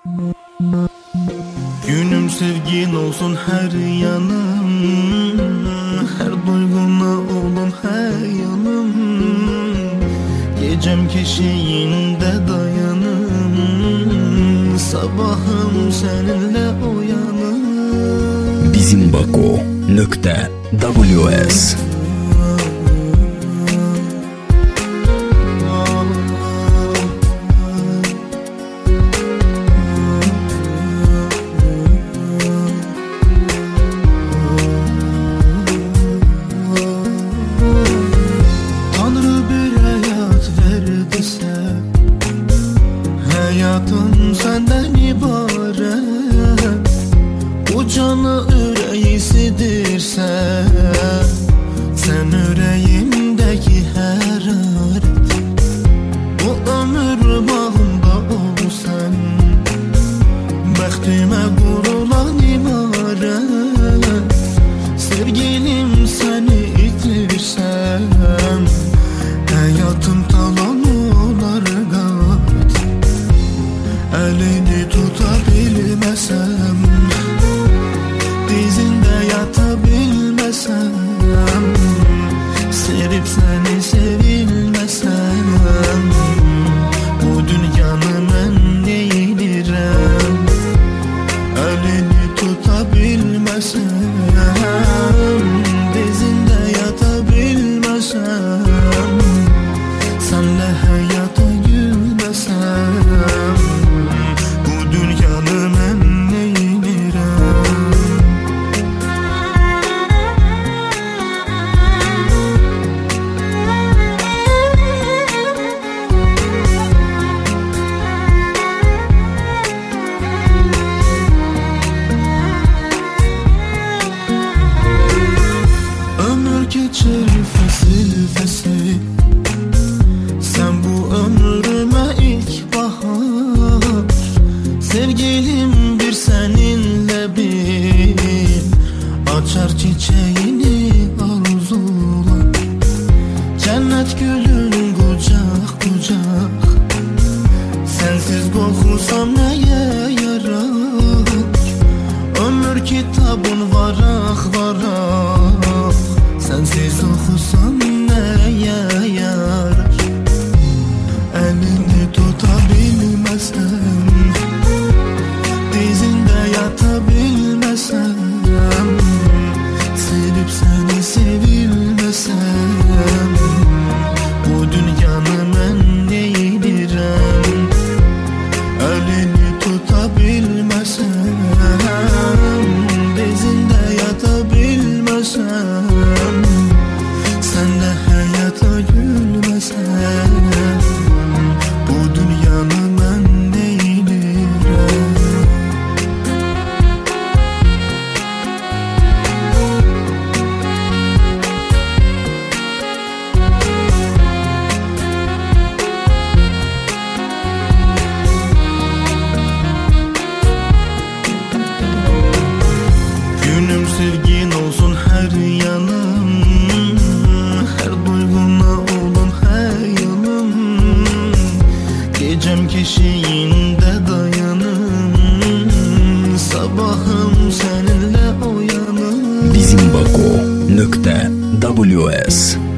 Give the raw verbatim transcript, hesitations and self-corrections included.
Günüm sevgin olsun her yanım, her duyguna olun her yanım. Gecem keşiğinde dayanım, sabahım seninle uyanım. Bizimbako nokta W S Hayatım senden ibaret, bu canı yüreğisidirse, sen yüreğimdeki hararet. Bu ömür bağında ol sen, bəxtimə qurulan imarət. Sevgilim seni itirsem, hayatım talan olar qat. Elini tutabilmesem, dizinde yatabilmesem, sevip seni sevilmesem, bu dünyanı ben neydirem? Elini tutabilmesem, dizinde yatabilmesem, senle hayata gülmesem, bu dünyanı ben neydirem? Ömür geçer fesil fesil, sen bu ömrüme ilk bahar. Sevgilim bir seninle bir, açar çiçeğini arzular. Cennet gülün kucak kucak, sensiz korkusam neye yarar? Ömür kitabın varak varak, sensiz okusam neye yarar? Elini tutabilmesem, dizinde yatabilmesem, sevip seni sevilmesem, bu dünyanı ben neydirem? Elini tutabilmesem, dizinde yatabilmesem, senle hayata gülmesem, bu dünyanı ben neydirem? Günüm sevgin olsun her yanım, her duyguna olun her yanım. Gecem keşiğinde dayanım, sabahım seninle uyanım. Bizimbako nokta W S